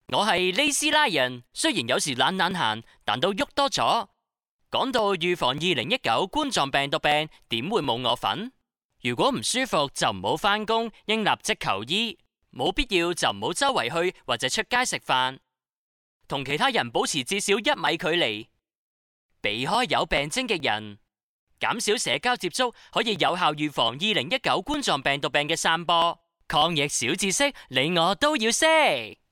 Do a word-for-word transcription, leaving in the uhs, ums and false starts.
我係呢斯拉人，雖然有時懶懶閒，但都喐多咗。講到預防二零一九冠狀病毒病，點會冇我份？如果唔舒服就唔好返工，應立即求醫。冇必要就唔好周圍去或者出街食飯。同其他人保持至少一米距離，避開有病徵嘅人，減少社交接觸，可以有效預防二零一九冠狀病毒病嘅散播。抗疫小知識，你我都要識。